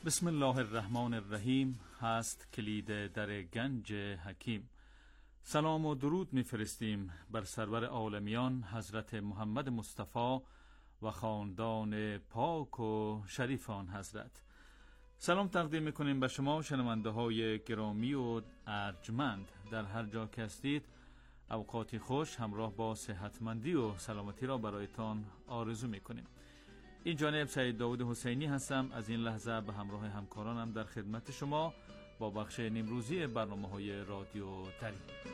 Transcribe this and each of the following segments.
بسم الله الرحمن الرحیم هست کلید در گنج حکیم. سلام و درود میفرستیم بر سرور عالمیان حضرت محمد مصطفی و خاندان پاک و شریف آن حضرت. سلام تقدیم میکنیم به شما شنونده های گرامی و ارجمند در هر جا که هستید. اوقاتی خوش همراه با صحتمندی و سلامتی را برایتان آرزو میکنیم. این جانب سید داود حسینی هستم. از این لحظه به همراه همکارانم در خدمت شما با بخش نیمروزی برنامه‌های رادیو دری.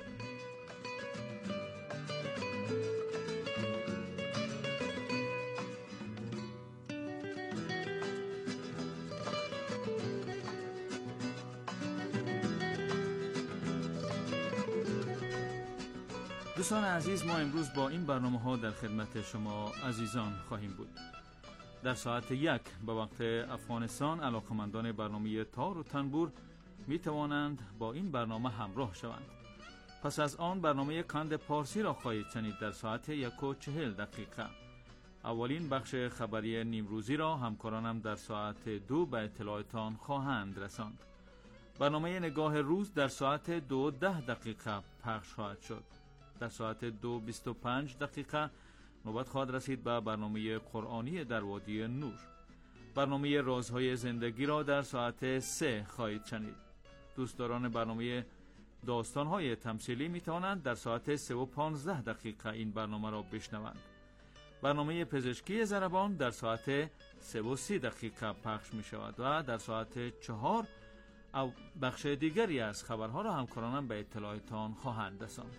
دوستان عزیز، ما امروز با این برنامه‌ها در خدمت شما عزیزان خواهیم بود. در ساعت 1 به وقت افغانستان علاقمندان برنامه تار و تنبور می توانند با این برنامه همراه شوند. پس از آن برنامه قند پارسی را خواهید شنید در ساعت 1:40. اولین بخش خبری نیمروزی را همکارانم در ساعت 2 به اطلاعتان خواهند رساند. برنامه نگاه روز در ساعت 2:10 پخش خواهد شد. در ساعت 2:25 نوبت خواهد رسید به برنامه قرآنی در وادی نور. برنامه رازهای زندگی را در ساعت 3 خواهید شنید. دوستداران برنامه داستانهای تمثیلی می توانند در ساعت 3:15 این برنامه را بشنوند. برنامه پزشکی ضربان در ساعت 3:30 پخش می شود و در ساعت 4 بخش دیگری از خبرها را همکارانم به اطلاعتان خواهند رساند.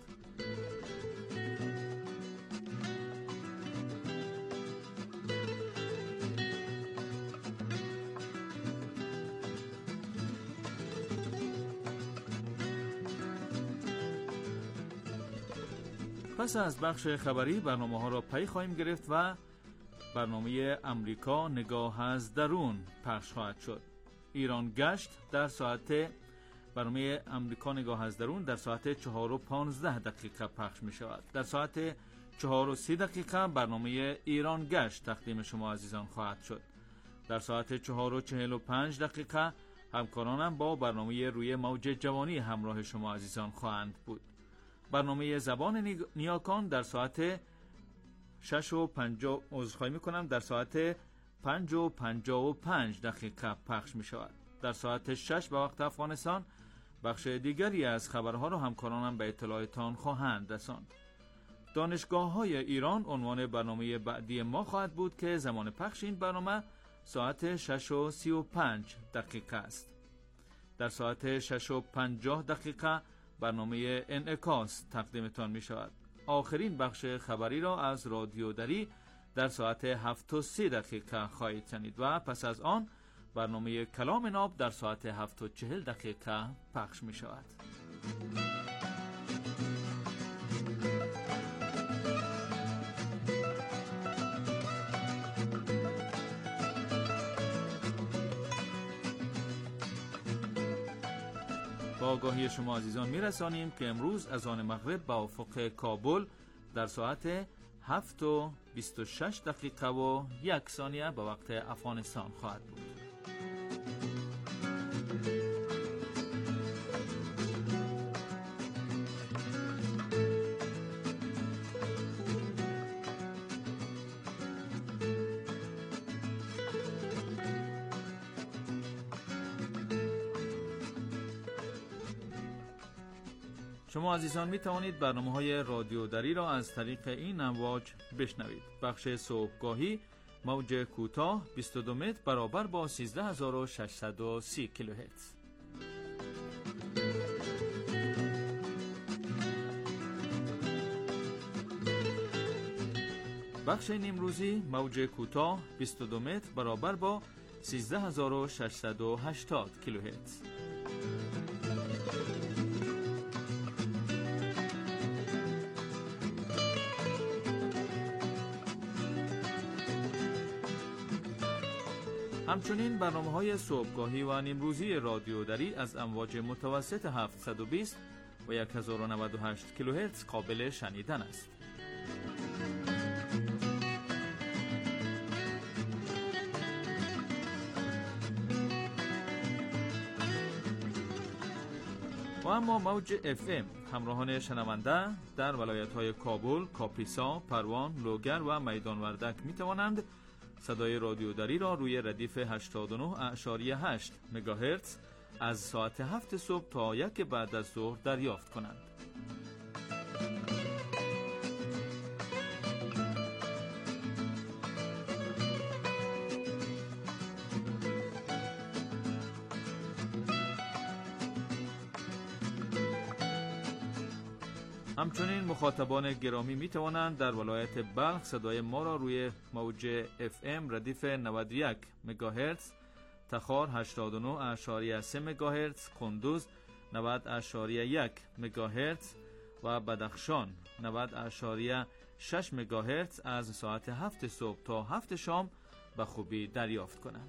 پس از بخش خبری برنامه ها را پی خواهیم گرفت و برنامه امریکا نگاه از درون پخش خواهد شد. ایران گشت در ساعت برنامه امریکا نگاه از درون در ساعت 4:15 پخش می شود. در ساعت 4:30 برنامه ایران گشت تقدیم شما عزیزان خواهد شد. در ساعت 4:45 همکارانم با برنامه روی موج جوانی همراه شما عزیزان خواهند بود. برنامه زبان نیاکان در ساعت 6:50 در ساعت 5:55 پخش می شود. در ساعت 6 به وقت افغانستان بخش دیگری از خبرها را همکارانم به اطلاعتان خواهند رساند. دانشگاه‌های ایران عنوان برنامه بعدی ما خواهد بود که زمان پخش این برنامه ساعت 6:35 است. در ساعت 6:50 برنامه انعکاس تقدیمتان می شود. آخرین بخش خبری را از رادیو دری در ساعت 7:30 خواهید شنید و پس از آن برنامه کلام ناب در ساعت 7:40 پخش می شود. با آگاهی شما عزیزان میرسانیم که امروز از آن مغرب به افق کابل در ساعت 7:26 و 1 ثانیه به وقت افغانستان خواهد بود. شما عزیزان می توانید برنامه‌های رادیو دری را از طریق این امواج بشنوید. بخش صبحگاهی موج کوتاه 22 متر برابر با 13630 کیلوهرتز. بخش نیمروزی موج کوتاه 22 متر برابر با 13680 کیلوهرتز. همچنین برنامه‌های صبحگاهی و نیمروزی رادیو دری از امواج متوسط 720 و 1098 کیلوهرتز قابل شنیدن است. و اما موج FM همراهان شنونده در ولایت‌های کابل، کاپیسا، پروان، لوگر و میدان وردک می‌توانند صدای رادیو دری را روی ردیف 89.8 مگاهرتز از ساعت 7 صبح تا 1 بعد از ظهر دریافت کنند. همچنین مخاطبان گرامی می توانند در ولایت بلخ صدای ما را روی موج FM ردیف 91 مگاهرتز، تخار 89.3 مگاهرتز، کندوز 90.1 مگاهرتز و بدخشان 90.6 مگاهرتز از ساعت 7 صبح تا 7 شام به خوبی دریافت کنند.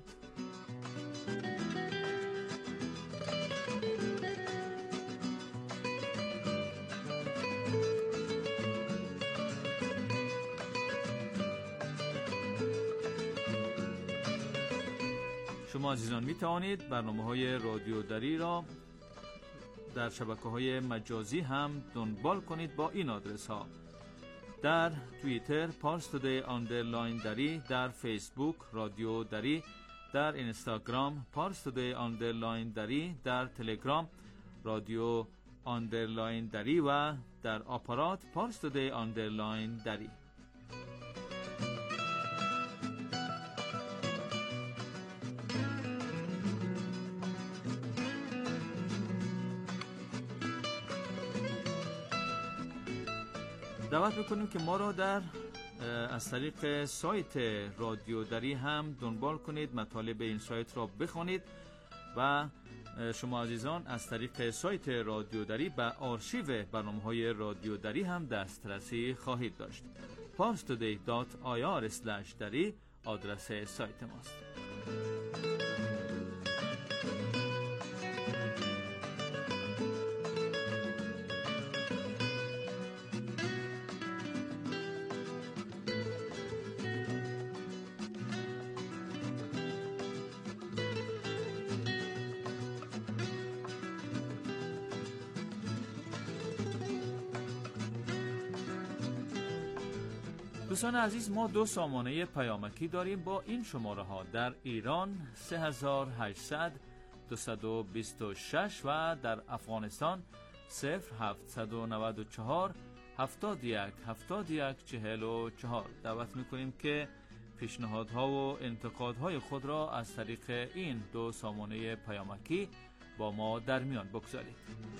شما عزیزان می توانید برنامه‌های رادیو دری را در شبکه‌های مجازی هم دنبال کنید با این آدرس ها: در توییتر parstoday_دری، در فیسبوک رادیو دری، در اینستاگرام parstoday_دری، در تلگرام رادیو_دری و در آپارات parstoday_دری. دعوت میکنیم که ما را از طریق سایت رادیو دری هم دنبال کنید، مطالب این سایت را بخوانید و شما عزیزان از طریق سایت رادیو دری به آرشیو برنامه‌های رادیو دری هم دسترسی خواهید داشت. parstoday.ir/dari آدرس سایت ماست. دوستان عزیز، ما 2 سامانه پیامکی داریم با این شماره ها: در ایران 3800 226 و در افغانستان 0794 71 71 44. دعوت میکنیم که پیشنهادها و انتقادهای خود را از طریق این 2 سامانه پیامکی با ما در میان بگذارید.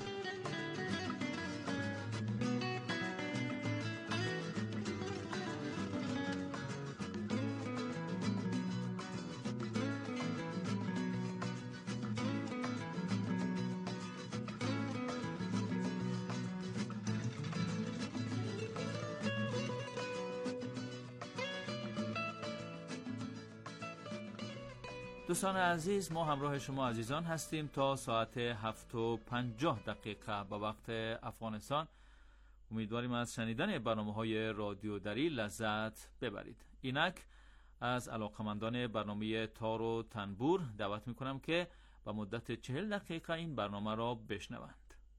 دوستان عزیز، ما همراه شما عزیزان هستیم تا ساعت 7:50 به وقت افغانستان. امیدواریم از شنیدن برنامه‌های رادیو دری لذت ببرید. اینک از علاقمندان برنامه تار و تنبور دعوت میکنم که به مدت 40 دقیقه این برنامه را بشنوند.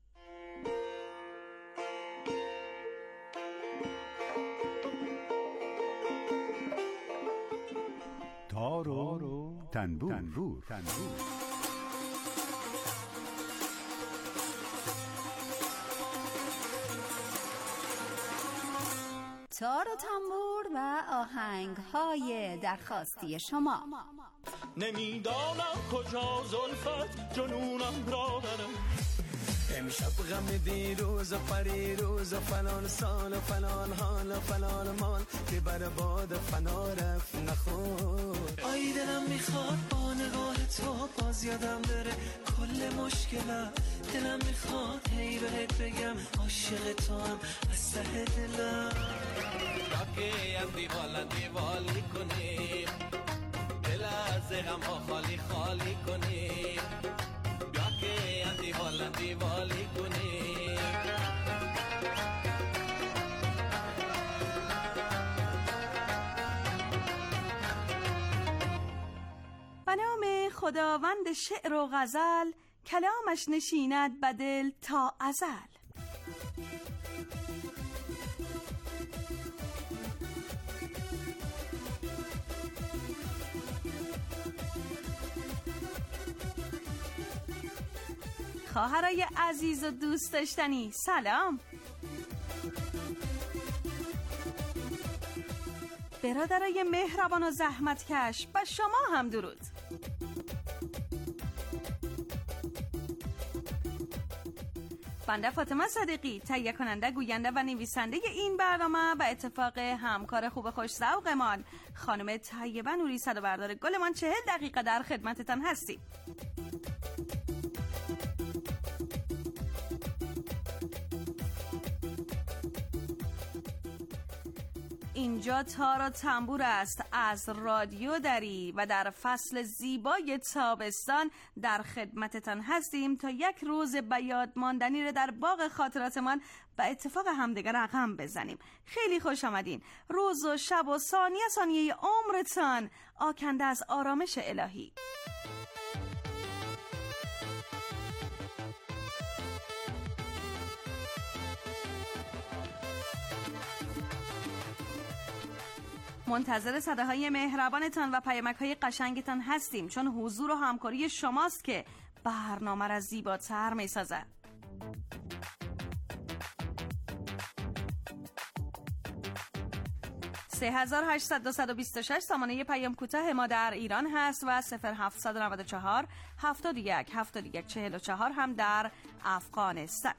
تار و تنبور. تار و تنبور و آهنگ‌های درخواستی شما. نمیدانم کجا زلفت جنونم را برم، امشب غم دیروز و پریروز و فلان سال و فلان حال و فلان مال که بر باد فنا رفت نخور. آی دلم میخواد با نگاه تو باز یادم بره کل مشکلم، دلم میخواد هی بهت بگم عاشق تو هم از ته دلم. باقی هم دیوالی کنیم، دل از غم ها خالی خالی کنیم، باقی هم دیوالی کنیم. به نام خداوند شعر و غزل کلامش نشیند بدل تا ازل. خواهرای عزیز و دوست داشتنی سلام. برادرای مهربان و زحمتکش با شما هم درود. بنده فاطمه صدیقی، تهیه کننده، گوینده و نویسنده این برنامه و اتفاق همکار خوب خوش ذوقمان خانم طیبه نوری صدابردار گلمان 40 دقیقه در خدمتتان هستیم. اینجا تار و تنبور است از رادیو دری و در فصل زیبای تابستان در خدمتتان هستیم تا یک روز به یاد ماندنی رو در باغ خاطراتمان به اتفاق همدیگر رقم بزنیم. خیلی خوش آمدین. روز و شب و ثانیه ثانیه عمرتان آکنده از آرامش الهی. منتظر صداهای مهربانتان و پیامک‌های قشنگتان هستیم، چون حضور و همکاری شماست که برنامه را زیباتر می‌سازد. (3800) سامانه پیام کوتاه ما در ایران هست و 0794 71 71 44 هم در افغانستان.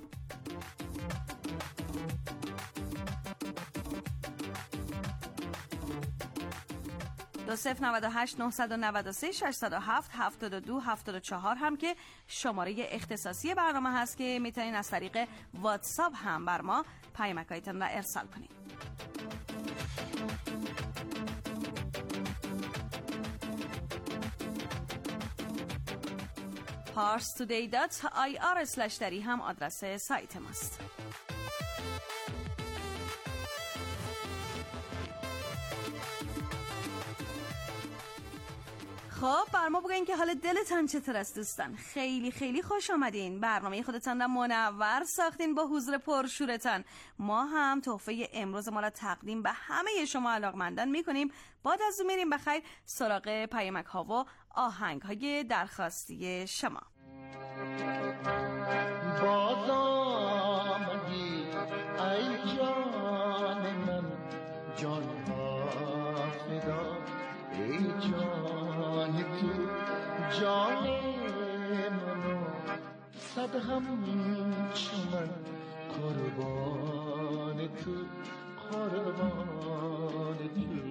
2098 993 607 72 74 هم که شماره اختصاصی برنامه هست که میتونین از طریق واتساپ هم بر ما پیامک‌هایتون را ارسال کنید. parstoday.ir/dari هم آدرس سایت ماست. خب بر ما بگین که حال دلتان چطور است دوستان. خیلی خیلی خوش آمدین. برنامه خودتان را منور ساختین با حضور پرشورتان. ما هم تحفه امروز ما را تقدیم به همه شما علاقمندان میکنیم. بعد از اون میریم بخیر سراغ پیامک ها و آهنگ های درخواستی شما. باز آمدی ای جان من، جان ها فدا ای جان تو، جان منو صد همچو من، قربان تو قربان تو.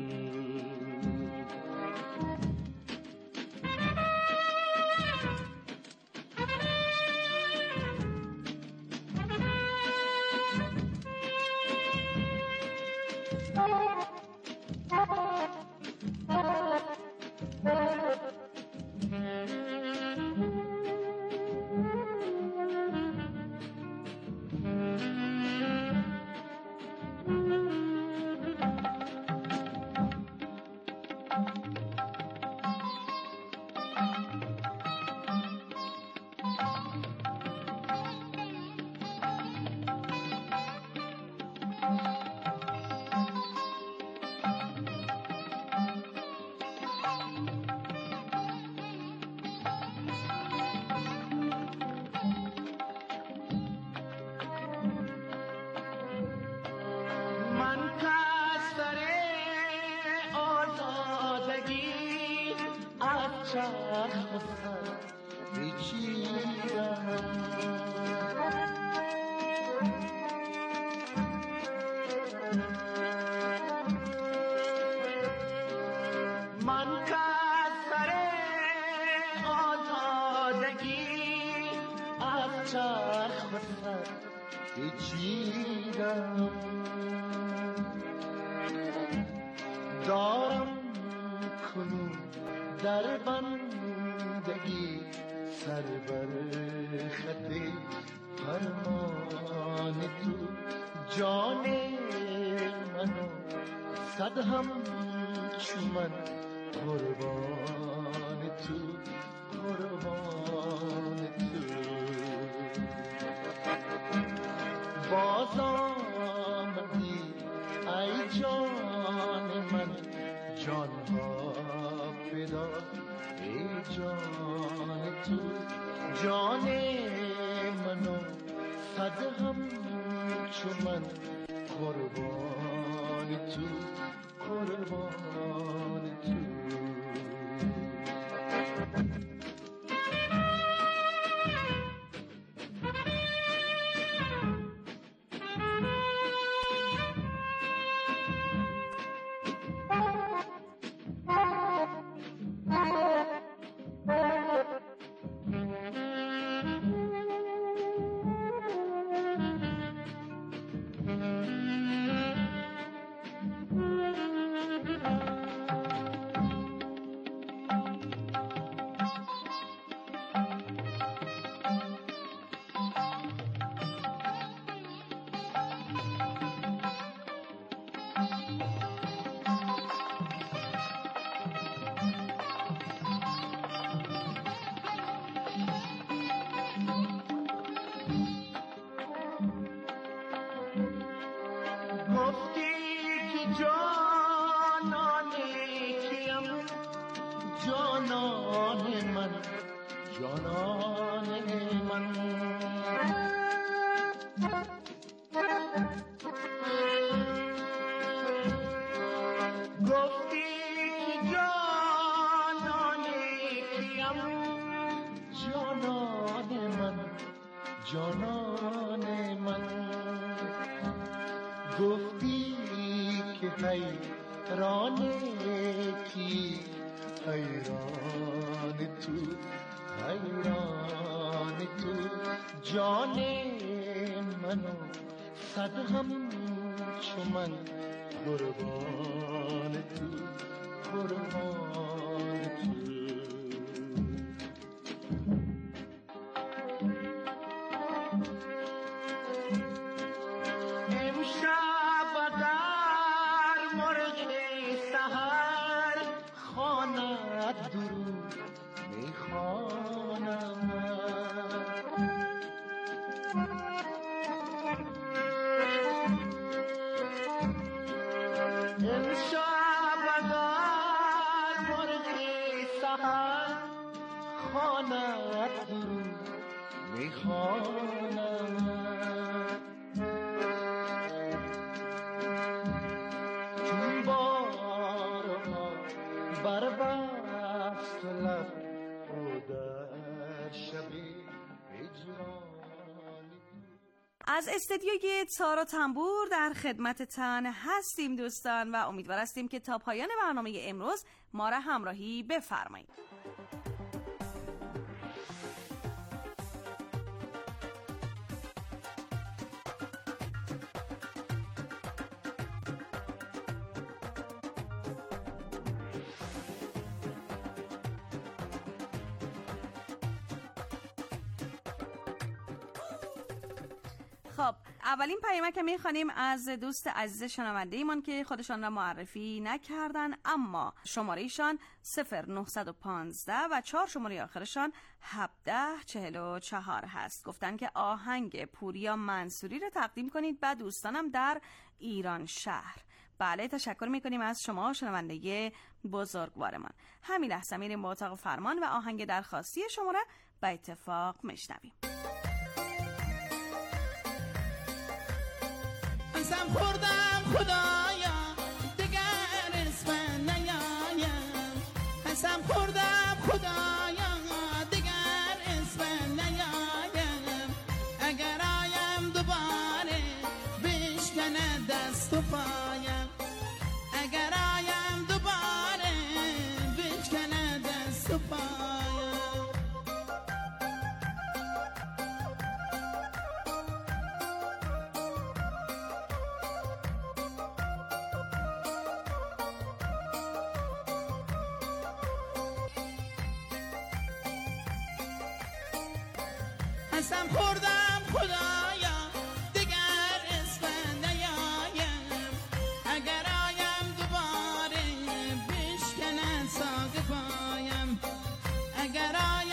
دارم کنون در بندگی سر بر خط فرمان تو، جان منو صد همچو من قربان تو قربان تو. باز آمدی ای جان من، جان ها فدا ای جان تو. جان منو صد همچو من، قربان تو قربان تو. جانان من گفتی که حیران کی، حیران تو حیران تو. جان منو صد همچو من، قربان تو قربان تو. از استدیوی تار و تنبور در خدمتتان هستیم دوستان و امیدوار هستیم که تا پایان برنامه امروز ما را همراهی بفرمایید. خب اولین پیامک که می‌خوانیم از دوست عزیز شنونده ایمان که خودشان را معرفی نکردن اما شماره ایشان 0915 و 4 شماره آخرشان 1744 هست. گفتن که آهنگ پوریا منصوری را تقدیم کنید به دوستانم در ایران شهر. بله تشکر میکنیم از شما شنونده بزرگوارمان. همین لحظه میریم به اتاق فرمان و آهنگ درخواستی شما را به اتفاق میشنویم. قسم خوردم خدایا دگر اسم نیایم، قسم خوردم خدایا دگر اسم نیایم. اگر آیم دوباره بشکنه دست و پایم، اگر آیم دوباره بشکنه دست و پایم. قسم خوردم خدایا دگر اسم نیایم، اگر آیم دوباره بشکنه ساق پایم، اگر آیم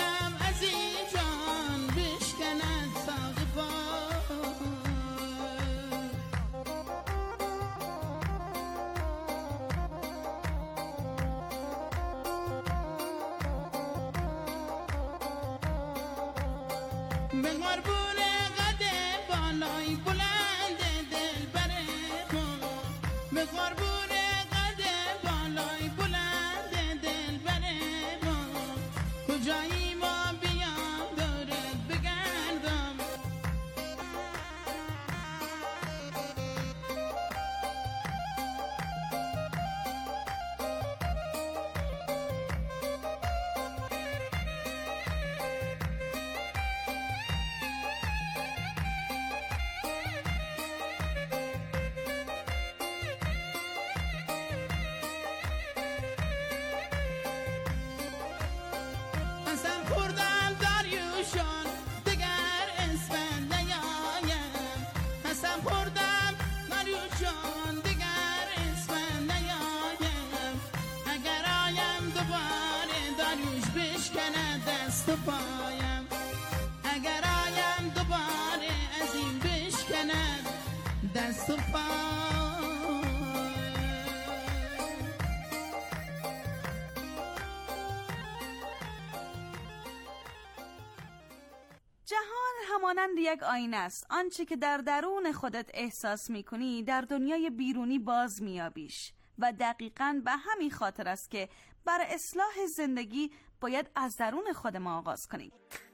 به قربون قد بالای بلند دلبر ما، به قربون قد بالای بلند دلبر ما، کجایی ما بیام دورت بگردم. قسم خوردم داریوشان دگر اسفند نیایم، قسم خوردم داریوشان دگر اسفند نیایم، اگر آیم دوباره داریوش بشکند دست و پایم، اگر آیم دوباره از این بشکند دست و پایم. جهان همانند یک آینه است. آنچه که در درون خودت احساس می‌کنی در دنیای بیرونی باز می‌یابیش و دقیقاً به همین خاطر است که برای اصلاح زندگی باید از درون خود ما آغاز کنیم.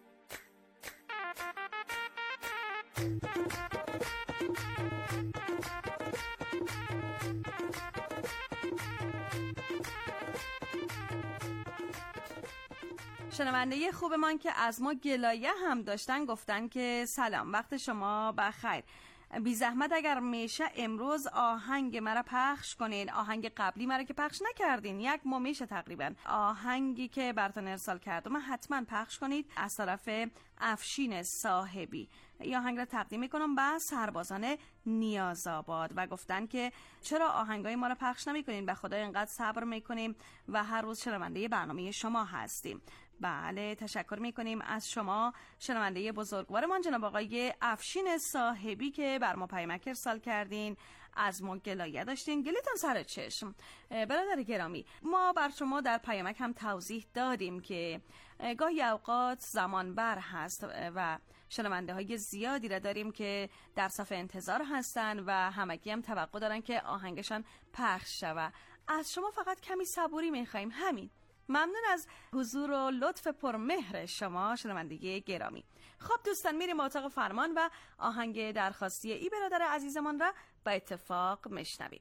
شنونده خوبمان که از ما گلایه هم داشتن گفتن که سلام، وقت شما بخیر. بی زحمت اگر میشه امروز آهنگ مرا پخش کنین، آهنگ قبلی مرا که پخش نکردین، یک ماه میشه تقریبا، آهنگی که براتون ارسال کردم حتما پخش کنید از طرف افشین صاحبی. این آهنگ را تقدیم میکنم به سربازان نیازآباد و گفتن که چرا آهنگای ما را پخش نمیکنین، به خدا اینقدر صبر میکنیم و هر روز شنونده برنامه شما هستیم. بله، تشکر میکنیم از شما شنونده بزرگوارمان جناب آقای افشین صاحبی که بر ما پیامک ارسال کردین، از ما گلایه داشتین، گلیتون سر چشم. برادر گرامی، ما بر شما در پیامک هم توضیح دادیم که گاهی اوقات زمان بر هست و شنونده های زیادی را داریم که در صف انتظار هستن و همگی هم توقع دارن که آهنگشان پخش شود. از شما فقط کمی صبوری میخواییم، همین. ممنون از حضور و لطف پرمهر شما شنونده گرامی. خب دوستان، میریم اتاق فرمان و آهنگ درخواستی ای برادر عزیزمان را با اتفاق میشنویم.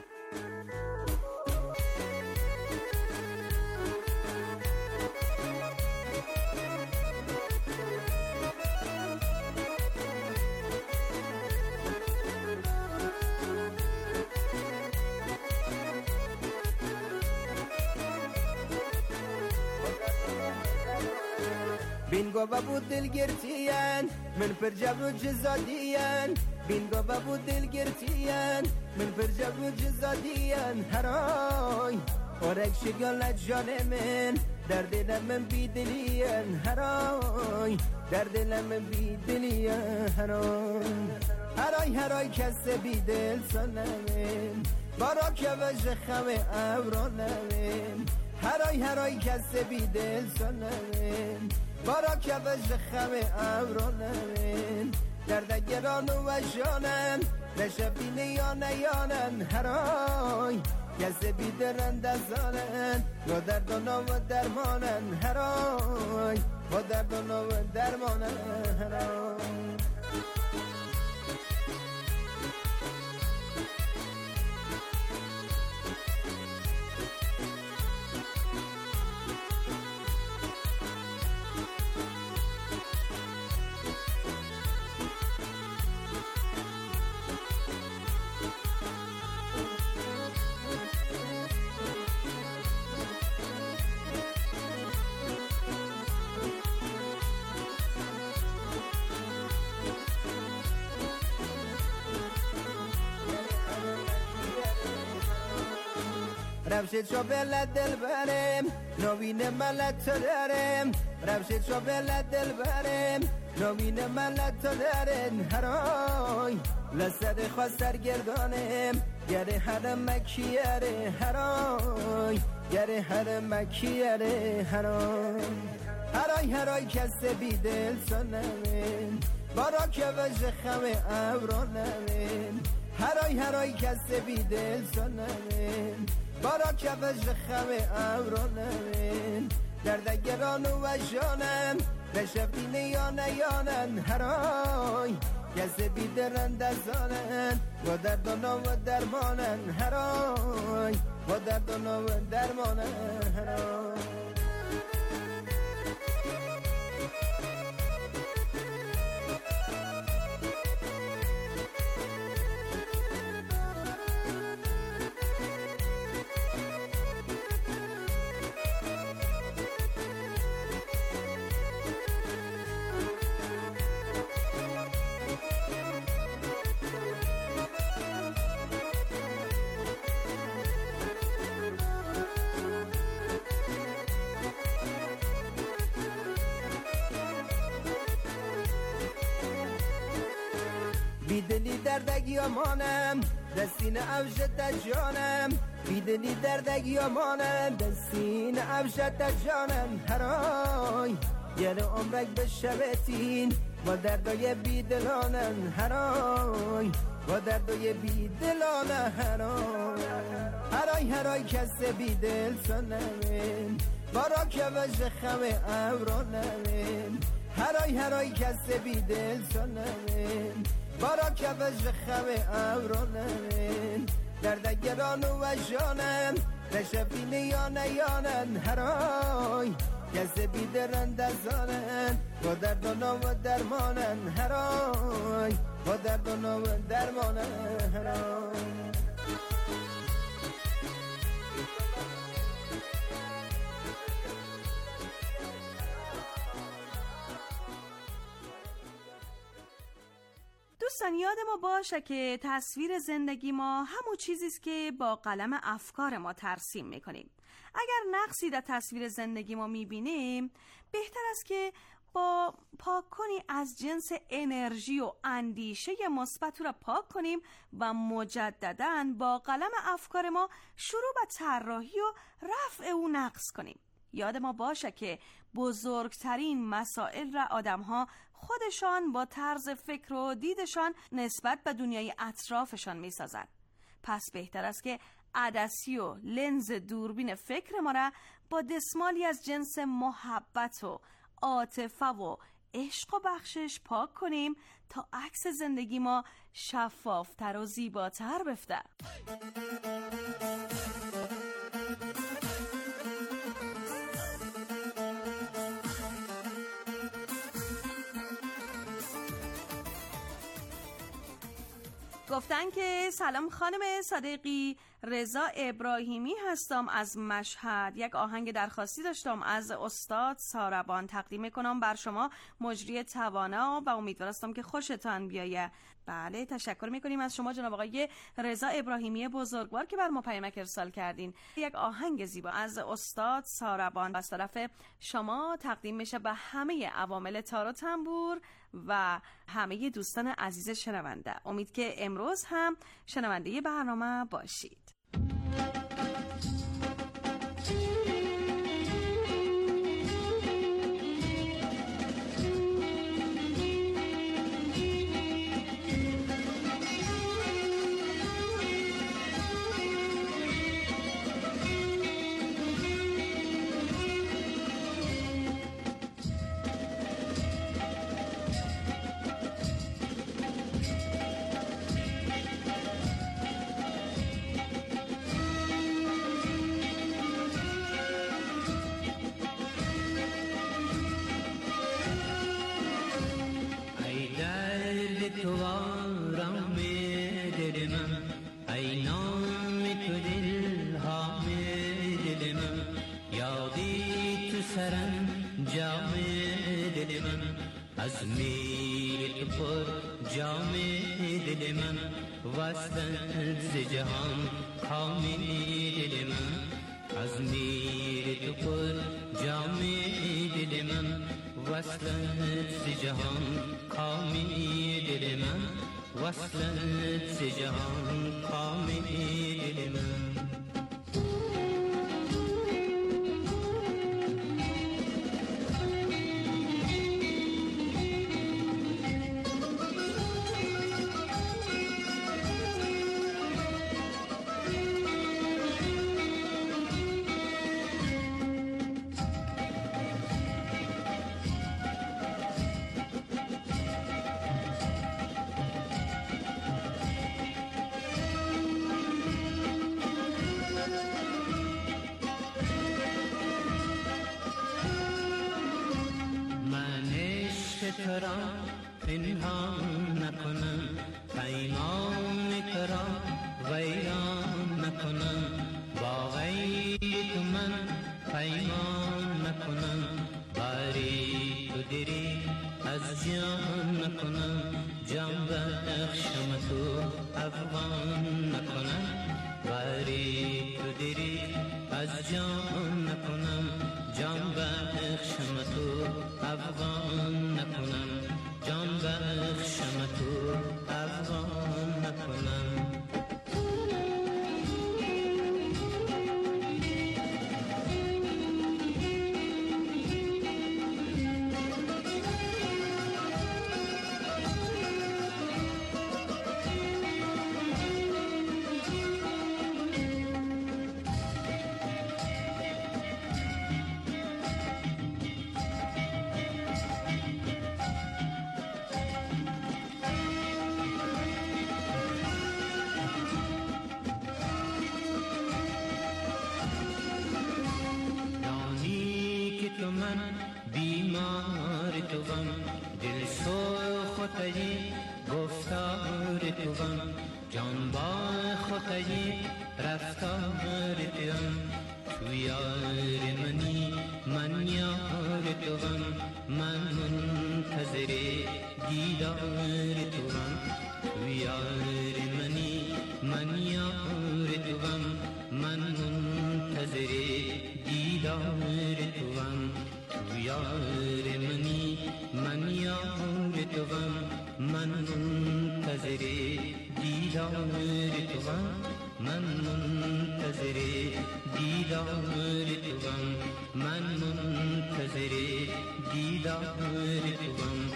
بینگو بود دلگرتیان من پر جبر جزادیان، بینگو بود دلگرتیان من پر جبر جزادیان، هرای اورک شگال جان من در دل من بیدلیان، هرای در دل من بیدلیان، هرای هرای کس بیدل سنمن بارا که وجه خمه ابرانمن، هرای کس بیدل سنمن بارا که وجه خمه ابرانمن، درد گران و جانن نشبین یا نیانن، هرای کس بیدرند ازانن یا دردانا و درمانن، هرای با دردانا و درمانن، هرای. رفشت شو بلد دل برم نوین ملت تو دارم، رفشت شو بلد دل برم نوین ملت تو دارم، هرای لسد خواست سرگردانم گره حرم مکیاره، هرای گره حرم مکیاره، هرای هرای کس بی دل سنمین بارا که وجه خم ابرانمین هرای کس بی دل سنمین بارا که وجه خم ابرانمین دردگران و جانم بشفتین یانن هرای کس بی درند ازانن و دردانا و درمانن هرای و دردانا و درمانن هرای بیدلی دردگی امانم دستین عوشت جانم بیدلی دردگی امانم دستین عوشت جانم هرای یعنی عمرک به شبتین با دردای بیدلانم هرای با دردای بیدلانم هرای کس بیدل سنمین بارا که وجه خم ابرانمین هرای کس بیدل سنمین بارا که وجه خم ابرانمین دردگران و جانم نشفین یانن هرای کس بیدرند ازانن با دردانا و درمانن هرای با دردانا و درمانن هرای دوستان یاد ما باشه که تصویر زندگی ما همون چیزیست که با قلم افکار ما ترسیم میکنیم. اگر نقصی در تصویر زندگی ما میبینیم بهتر است که با پاک کنی از جنس انرژی و اندیشه مثبت را پاک کنیم و مجدداً با قلم افکار ما شروع به طراحی و رفع او نقص کنیم. یاد ما باشه که بزرگترین مسائل را آدم‌ها خودشان با طرز فکر و دیدشان نسبت به دنیای اطرافشان می‌سازند. پس بهتر است که عدسی و لنز دوربین فکر ما را با دستمالی از جنس محبت و عاطفه و عشق و بخشش پاک کنیم تا عکس زندگی ما شفافتر و زیباتر بفته. گفتن که سلام خانم صادقی، رضا ابراهیمی هستم از مشهد. یک آهنگ درخواستی داشتم از استاد ساربان تقدیم کنم بر شما مجری توانا و امیدوارم که خوشتان بیایه. بله، تشکر میکنیم از شما جناب آقای رضا ابراهیمی بزرگوار که بر ما پیامک ارسال کردین. یک آهنگ زیبا از استاد ساربان از طرف شما تقدیم میشه به همه عوامل تار و تنبور و همه دوستان عزیز شنونده. امید که امروز هم شنونده برنامه باشید. را پنهان نکنم، پیمان تو را ویران نکنم، با غیر تو من پیمان نکنم، باری تو دری از جان نکنم، جان بخشم تو افغان نکنم، باری تو دری از جان نکنم، جان بخشم تو افغان نکنم، جان بخشم تو افغان نکنم. جان با خطای رفتار توام، تو یار منی من یار توام، من منتظر دیدار توام، تو یار منی من یار توام، من منتظر دیدار توام، تو یار منی من یار توام، من منتظر دیدار توام، من منتظر دیدار توام، من منتظر دیدار توام.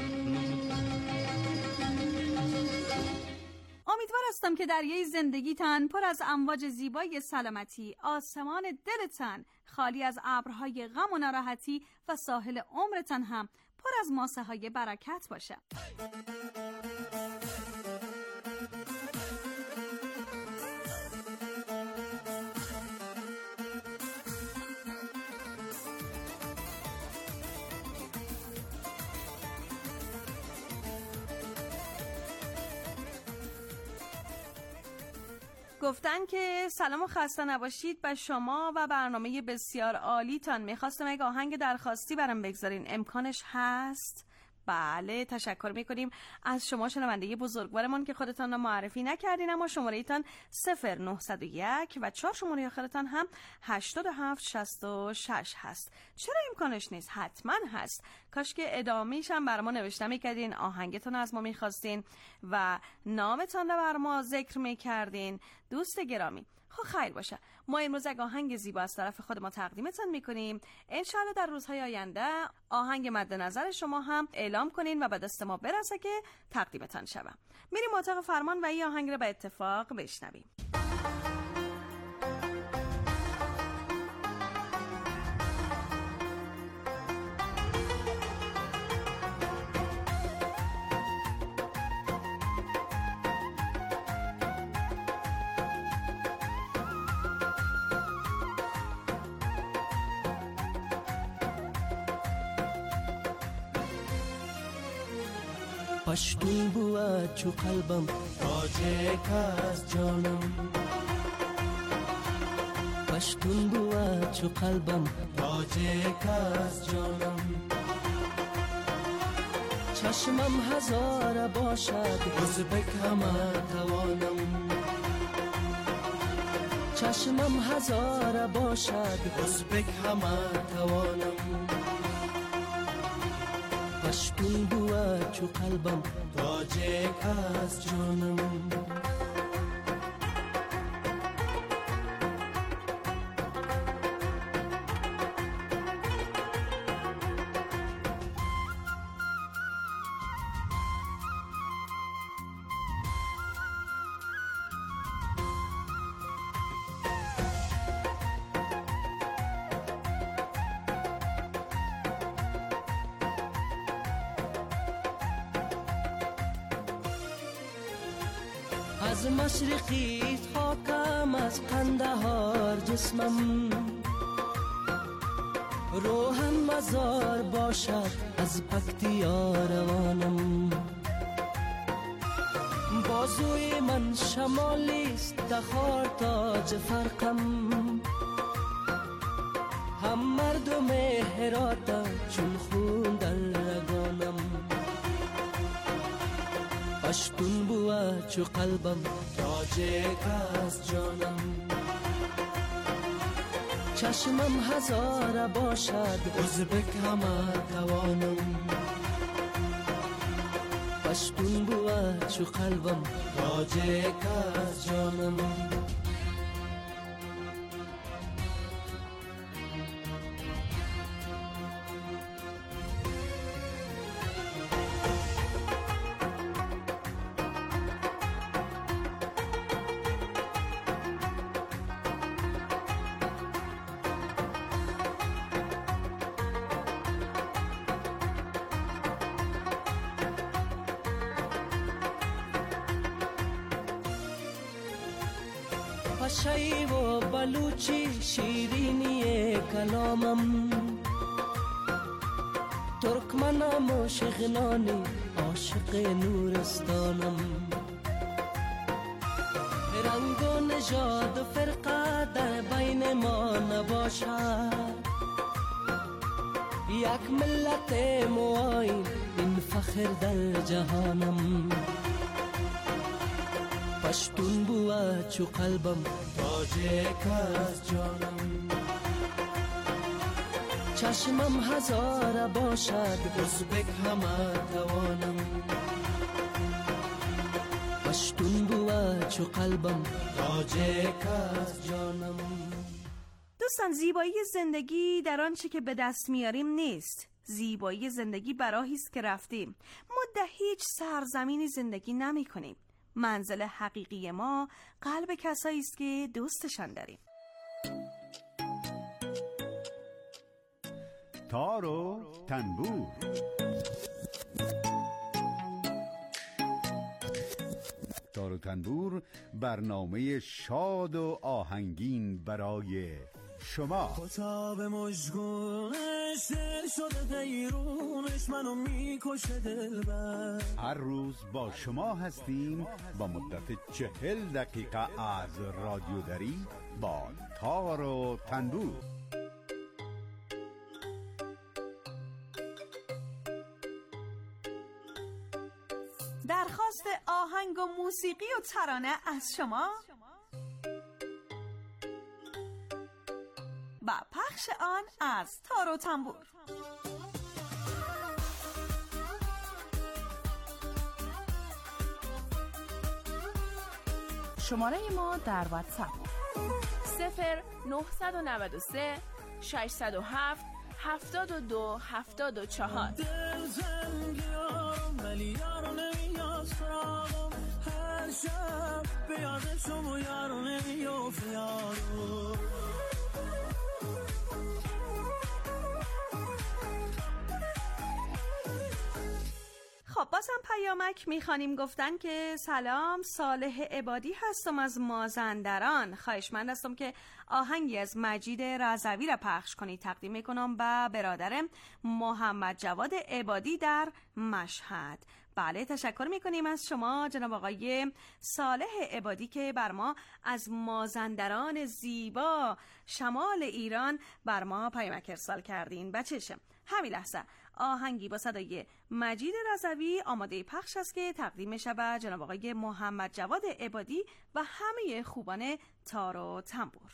امیدوار هستم که دریای زندگیتان پر از امواج زیبای سلامتی، آسمان دلتان خالی از ابرهای غم و ناراحتی و ساحل عمرتان هم پر از ماسه های برکت باشه. گفتن که سلام و خسته نباشید به شما و برنامه بسیار عالیتان. میخواستم یک آهنگ درخواستی برام بگذارین، امکانش هست؟ بله، تشکر میکنیم از شما شنونده بزرگوارمون که خودتان را معرفی نکردین، اما شماره ایتان 0901 و 4 شماره آخرتان هم 8766 هست. چرا امکانش نیست؟ حتما هست. کاش که ادامه‌ایش هم برام نوشته میکردین، آهنگتون از ما میخواستین و نامتان را بر ما ذکر میکردین. دوست گرامی، خب خیر باشه، ما امروز یک آهنگ زیبا از طرف خود ما تقدیمتان میکنیم. انشاءالله در روزهای آینده آهنگ مد نظر شما هم اعلام کنین و به دست ما برسه که تقدیمتان شوم. میریم اتاق فرمان و این آهنگ رو به اتفاق بشنویم. پشتون بود چو قلبم تاجک از جانم، پشتون بود چو قلبم تاجک از جانم، چشمم هزار باشد ازبک همه توانم، چشمم هزار باشد ازبک همه توانم، پشتون بود چو قلبم تاجک از جانم. از مشرقی خاکم، از قندهار جسمم، روحم هزار باشد از پکتیا روانم، بازوی من شمالیست تخار تاج فرقم، هم مردم هراتا چون خون در رگانم، پشتون بوا چو قلبم تاجک از جانم، چشمم هزار باشد ازبک همه توانم، پشتون بوا چو قلبم تاجک از جانم. پشایی و بلوچی شیرینی کلامم، ترکمنم و شغنانی عاشق نورستانم، رنگ و نژاد و فرقه در بین ما نباشد، یک ملت موین این فخر در جهانم، پشتون بوا چو قلبم تاجک از جانم، چشمم هزار باشد ازبک همه توانم، پشتون بوا چو قلبم تاجک از جانم. دوستان، زیبایی زندگی در آنچه که به دست میاریم نیست، زیبایی زندگی بر راهی است که رفتیم. ما در هیچ سرزمینی زندگی نمی کنیم. منزل حقیقی ما قلب کسایی است که دوستشان داریم. تار و تنبور. تار و تنبور برنامه شاد و آهنگین برای شما. خطاب مشگونش دل شده دیرونش منو میکشه دلبر. هر روز با شما هستیم با مدت 40 دقیقه از رادیو دری با تار و تنبور. درخواست آهنگ و موسیقی و ترانه از شما و پخش آن از تار و تنبور. شماره ما در واتساپ 0993 607 72 74. دل زنگیارم ولی یارو نمیاد سراغم، هر شب به یاد شما یارو نمیافت یارو. خب بازم پیامک میخوانیم. گفتن که سلام، صالح عبادی هستم از مازندران. خواهشمند هستم که آهنگی از مجید رضوی را پخش کنید. تقدیم میکنم به برادرم محمد جواد عبادی در مشهد. بله، تشکر میکنیم از شما جناب آقای صالح عبادی که بر ما از مازندران زیبا شمال ایران بر ما پیامک ارسال کردین. بچشم همین لحظه آهنگی با صدای مجید رضوی آماده پخش است که تقدیم شود جناب آقای محمد جواد عبادی و همه خوبان تار و تنبور.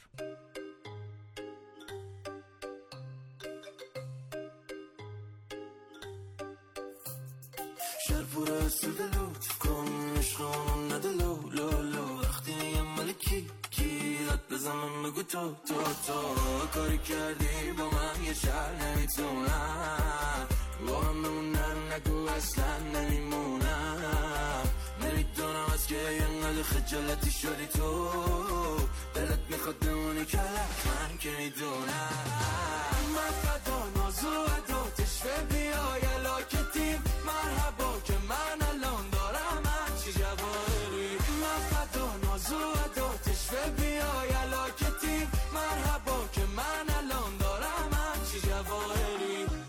شرپور سوده لطف کن عشقانم نده لو لو لو، وقتی نیم ملکی کیرت بزنم بگو تو کاری کردی با من یه شهر نمیتونم با هم بمونم، نگو اصلا نمیمونم. نمیدونم از که اینقدر خجالتی شدی تو، دلت میخواد بمونی کلک من که میدونم. من فدا نازو و تشفه بیای علاکتیم مرحبا که من الان دارم هرچی جواهری. من فدا نازو و تشفه بیای علاکتیم مرحبا که من الان دارم هرچی جواهری.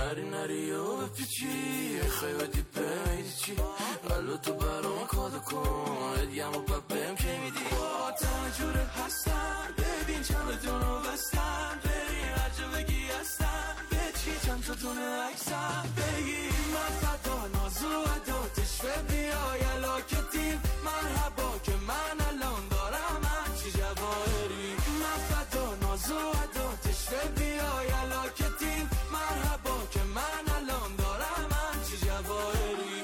نری و بپیچی خیلی پیدی چی قلو تو برام کاد کن ادیم و ببیم که میدی با تنجور هستم ببین چمدونو بستم بریم عجب بگی هستم به چی چند تا دونه اکسم بگی من فدا نازو و داتش بیای علاکتیم مرحبا که من الان دارم همچی جواهری من فدا نازو و داتش بیای علاکتیم مرحبا که من الان دارم همچی جواهری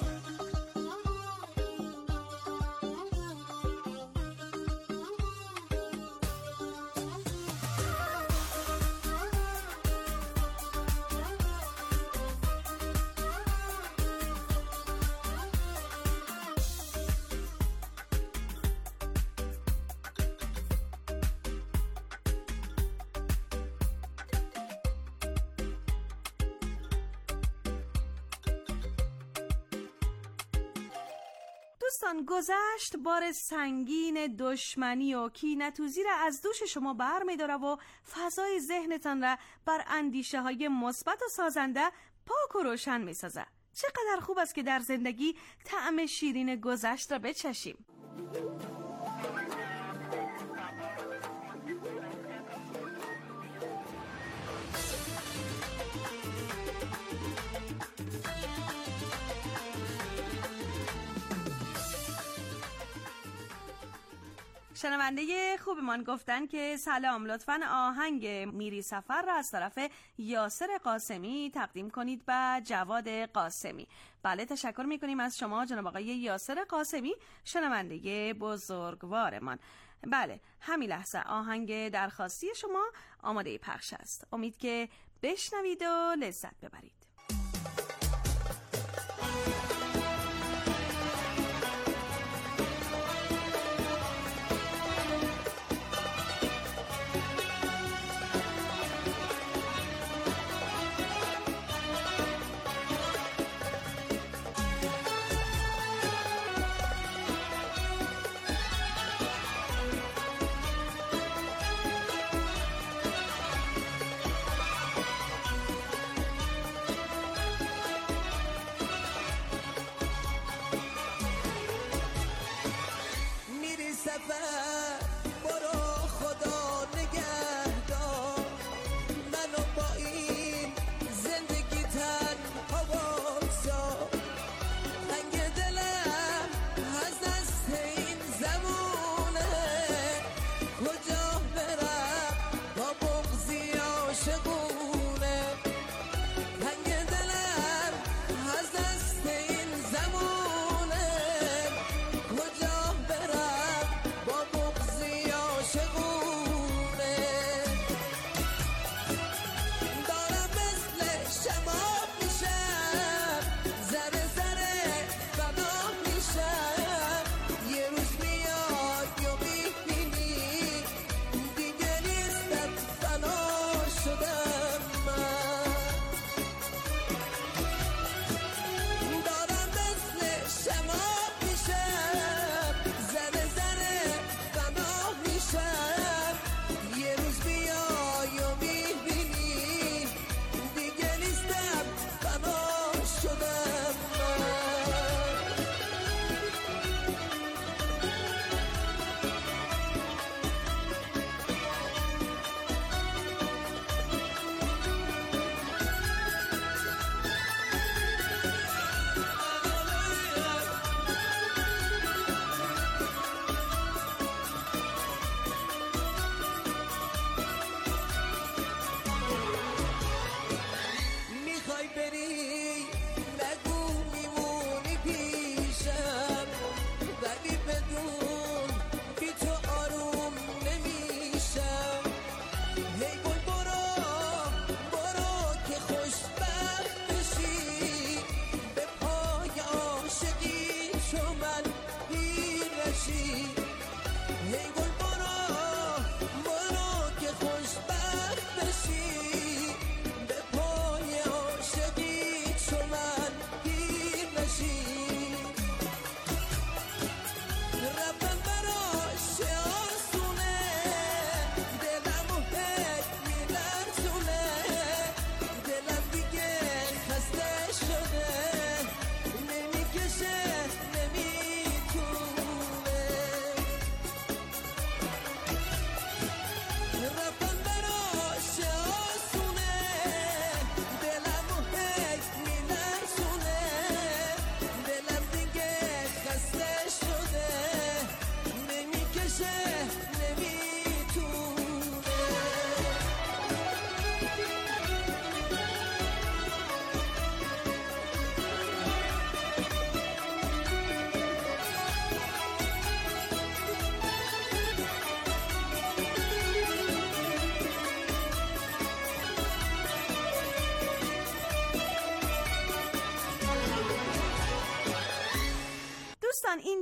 دوستان، گذشت بار سنگین دشمنی و کینه‌توزی را از دوش شما بر می داره و فضای ذهنتان را بر اندیشه های مثبت و سازنده پاک و روشن می سازه. چقدر خوب است که در زندگی طعم شیرین گذشت را بچشیم. شنونده خوبمان گفتن که سلام، لطفاً آهنگ میری سفر را از طرف یاسر قاسمی تقدیم کنید به جواد قاسمی. بله، تشکر میکنیم از شما جناب آقای یاسر قاسمی، شنونده بزرگوارمان. بله، همین لحظه آهنگ درخواستی شما آماده پخش است. امید که بشنوید و لذت ببرید.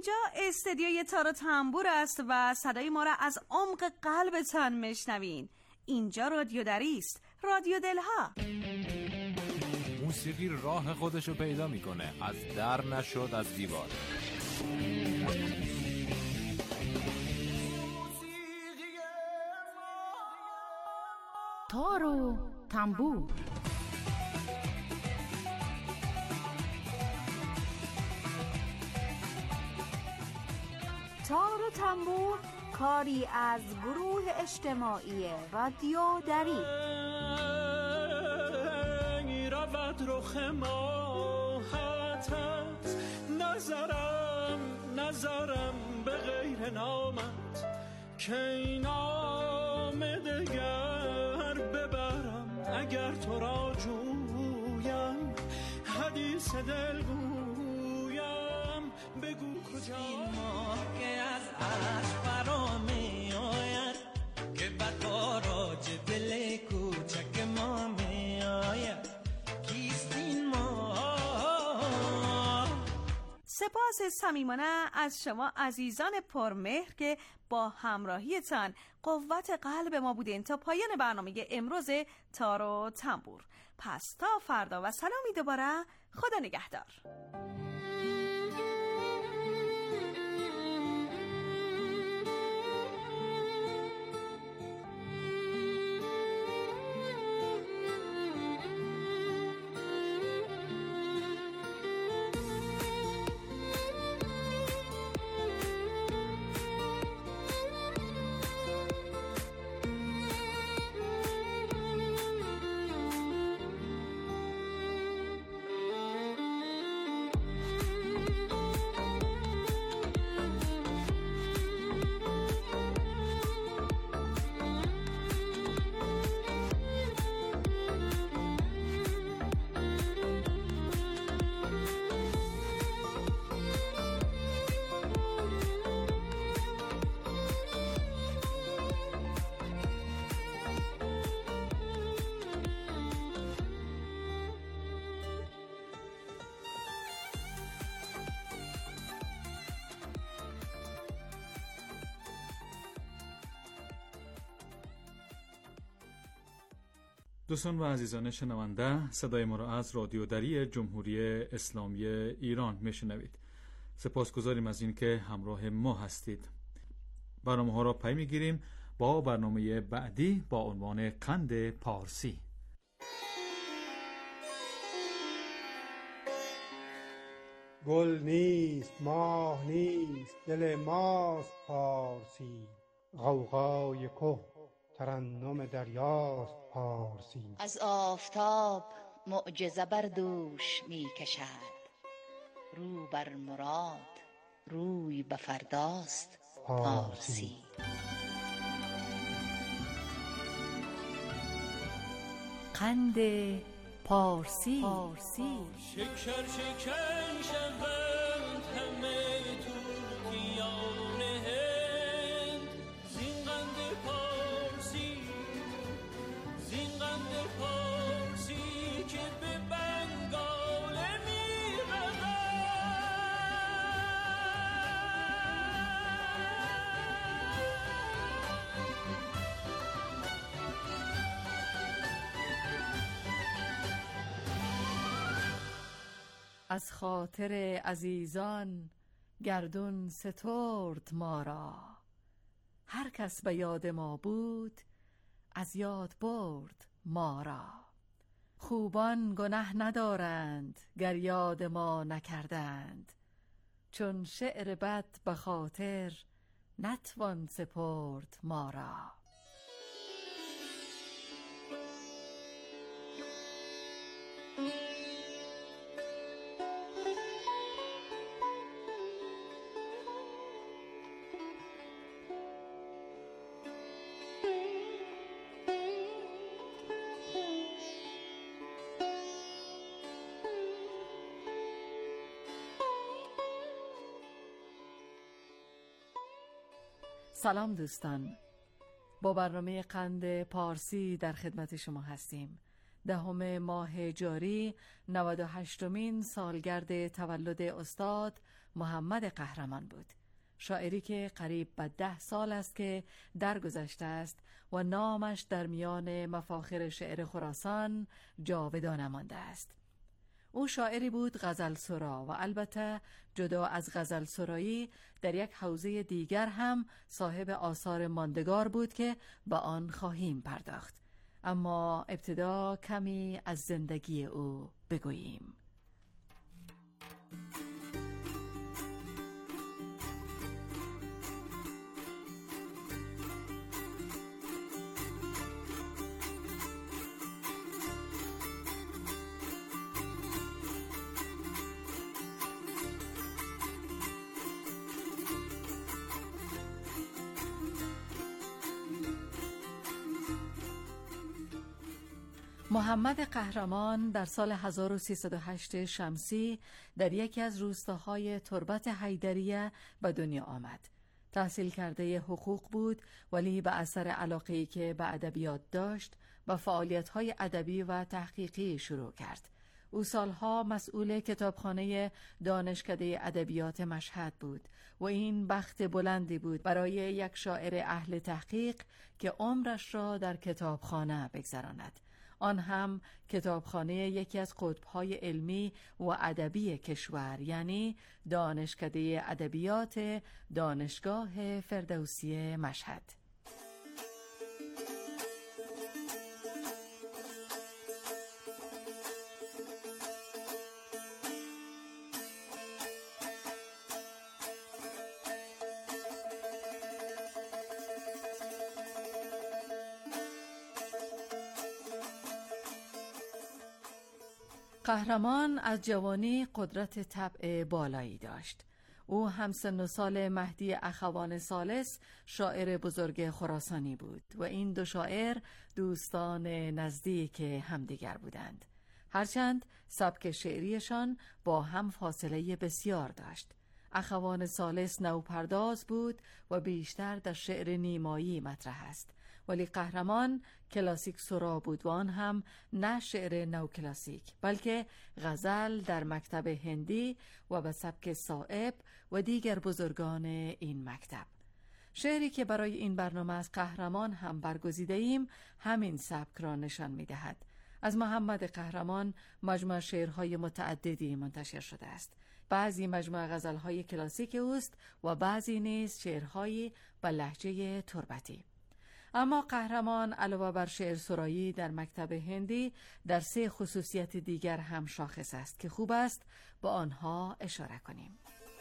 اینجا استدیوی تار و تنبور است و صدای ما را از عمق قلبتان میشنوین. اینجا رادیو دری است، رادیو دلها. موسیقی راه خودشو پیدا میکنه، از در نشد از دیوار. تار و تنبور. تار و تنبور کاری از گروه اجتماعی رادیو دری. رود رخ ماهت از نظرم به غیر نامت که این نام دگر ببرم. اگر تو را جویم حدیث دل گویم، بگو کجا این ماه که از عشق فرا می آید، که بر باراج دل کوچک ما می آید. کیست این ماه؟ سپاس صمیمانه از شما عزیزان پرمهر که با همراهیتان قوت قلب ما بودین تا پایان برنامه امروز تار و تنبور. پس تا فردا و سلامی دوباره، خدا نگهدار. دوستان و عزیزان شنونده، صدای ما را از رادیو دری جمهوری اسلامی ایران میشنوید. سپاسگزاریم از این که همراه ما هستید. برنامه ها را پی میگیریم با برنامه بعدی با عنوان قند پارسی. گل نیست، ماه نیست، دل ماست پارسی. غوغای که ترنم دریاست پارسی. از آفتاب معجزه بر دوش می کشد، رو بر مراد روی به فرداست پارسی. قند پارسی. شکر شکن شوند همه ترکیان هند، زین قند پارسی، زین قند پارسی که به بنگال می رود. از خاطر عزیزان گردون سترد ما را، هر کس به یاد ما بود از یاد برد ما را. خوبان گنه ندارند گر یاد ما نکردند، چون شعر بد به خاطر نتوان سپرد ما را. سلام دوستان، با برنامه قند پارسی در خدمت شما هستیم. 10 ماه جاری 98مین سالگرد تولد استاد محمد قهرمان بود. شاعری که قریب به 10 سال است که درگذشته است و نامش در میان مفاخر شعر خراسان جاودانه مانده است. او شاعری بود غزل سرا و البته جدا از غزل سرایی در یک حوزه دیگر هم صاحب آثار ماندگار بود که به آن خواهیم پرداخت. اما ابتدا کمی از زندگی او بگوییم. محمد قهرمان در سال 1308 شمسی در یکی از روستاهای تربت حیدریه به دنیا آمد. تحصیل کرده حقوق بود، ولی به اثر علاقه‌ای که به ادبیات داشت با فعالیت‌های ادبی و تحقیقی شروع کرد. او سالها مسئول کتابخانه دانشکده ادبیات مشهد بود و این بخت بلندی بود برای یک شاعر اهل تحقیق که عمرش را در کتابخانه بگذراند، آن هم کتابخانه یکی از قطب‌های علمی و ادبی کشور، یعنی دانشکده ادبیات دانشگاه فردوسی مشهد. قهرمان از جوانی قدرت طبع بالایی داشت. او همسن و سال مهدی اخوان ثالث شاعر بزرگ خراسانی بود و این دو شاعر دوستان نزدیک همدیگر بودند، هرچند سبک شعریشان با هم فاصله بسیار داشت. اخوان ثالث نوپرداز بود و بیشتر در شعر نیمایی مطرح است، ولی قهرمان کلاسیک سرا بود و آن هم نه شعر نو کلاسیک بلکه غزل در مکتب هندی و به سبک صائب و دیگر بزرگان این مکتب. شعری که برای این برنامه از قهرمان هم برگزیده ایم همین سبک را نشان می دهد. از محمد قهرمان مجموعه شعرهای متعددی منتشر شده است. بعضی مجموعه غزلهای کلاسیک اوست و بعضی نیز شعرهایی به لهجه تربتی. اما قهرمان علاوه بر شعر سرایی در مکتب هندی در 3 خصوصیت دیگر هم شاخص است که خوب است با آنها اشاره کنیم.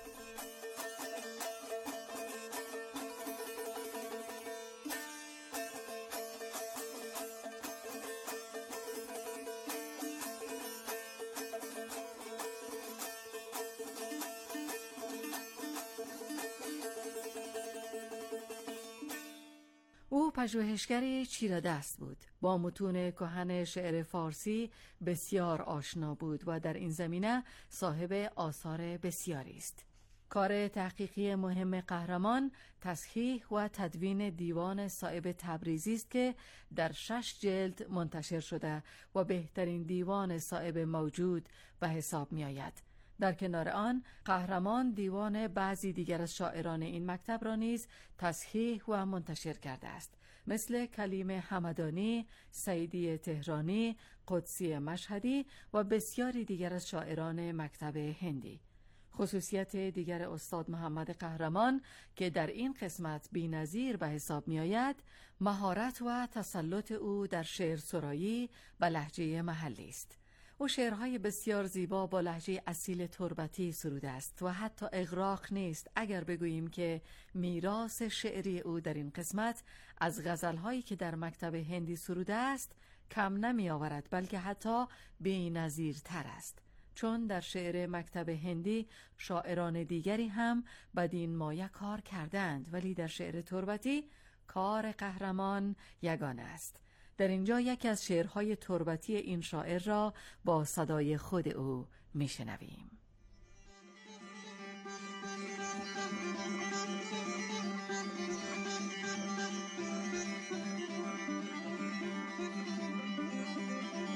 او پژوهشگری چیره‌دست بود، با متون کهن شعر فارسی بسیار آشنا بود و در این زمینه صاحب آثار بسیاری است. کار تحقیقی مهم قهرمان تصحیح و تدوین دیوان صائب تبریزی است که در 6 جلد منتشر شده و بهترین دیوان صائب موجود به حساب می آید. در کنار آن قهرمان دیوان بعضی دیگر از شاعران این مکتب را نیز تصحیح و منتشر کرده است، مثل کلیم همدانی، سعیدی تهرانی، قدسی مشهدی و بسیاری دیگر از شاعران مکتب هندی. خصوصیت دیگر استاد محمد قهرمان که در این قسمت بی‌نظیر به حساب می آید، مهارت و تسلط او در شعر سرایی به لهجه محلی است. او شعرهای بسیار زیبا با لهجه اصیل تربتی سروده است و حتی اغراق نیست اگر بگوییم که میراث شعری او در این قسمت از غزلهایی که در مکتب هندی سروده است کم نمی آورد، بلکه حتی بی‌نظیرتر است، چون در شعر مکتب هندی شاعران دیگری هم بدین مایه کار کردند، ولی در شعر تربتی کار قهرمان یگانه است. در اینجا یکی از شعرهای تربتی این شاعر را با صدای خود او میشنویم.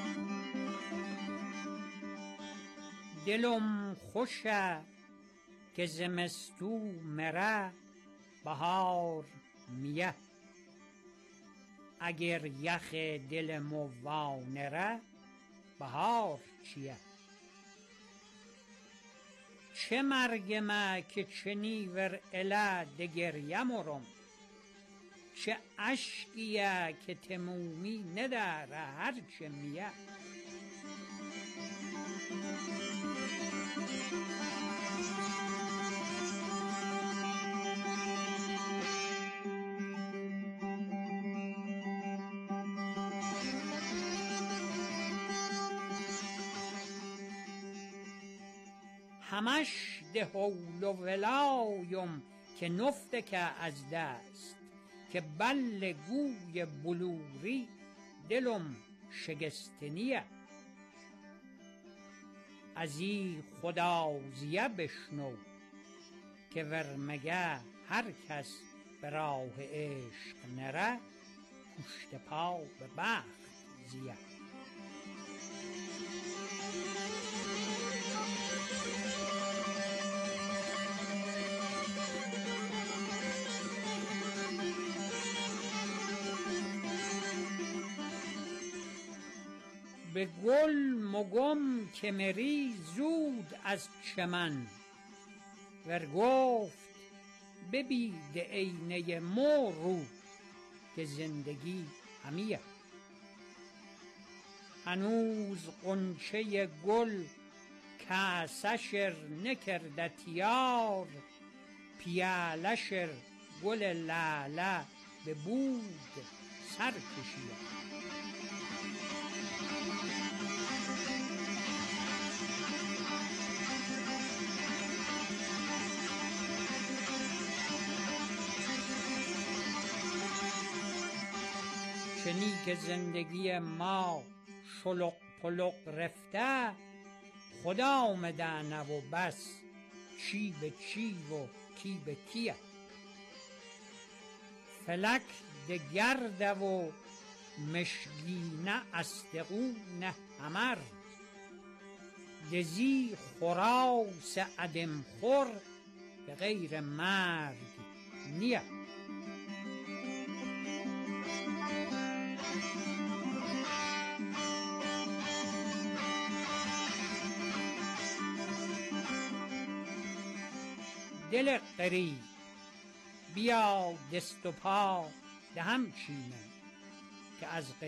دلم خوشه که زمستو مره بهار میه. اگر یخ دل مو وانره بهار چیه؟ چه مرگمه که چنیور اله دگریه مرم، چه اشکیه که تمومی نداره هرچه میه. همش ده حول و ولایم که نفته که از دست، که بل گوی بلوری دلم شگستنیه. از این خدازیه بشنو که ورمگه هر کس به راه عشق نره، پشت پا به بخت زیه. به گل مگم که مری زود از چمن، ور گفت ببید عینه مو رو که زندگی همیه. هنوز غنچه گل کاسشر نکرده تیار، پیالشر گل لاله به بود سر کشیه. چنی که زندگی ما شلق پلق رفته، خدا آمدنه و بس چی به چی و کی به کیه. فلک ده گرده و مشگینه استقونه همر، دزی خراس عدم خور به غیر مرگ نیه. دل غریب بیا دست و پا دهم چینم، که از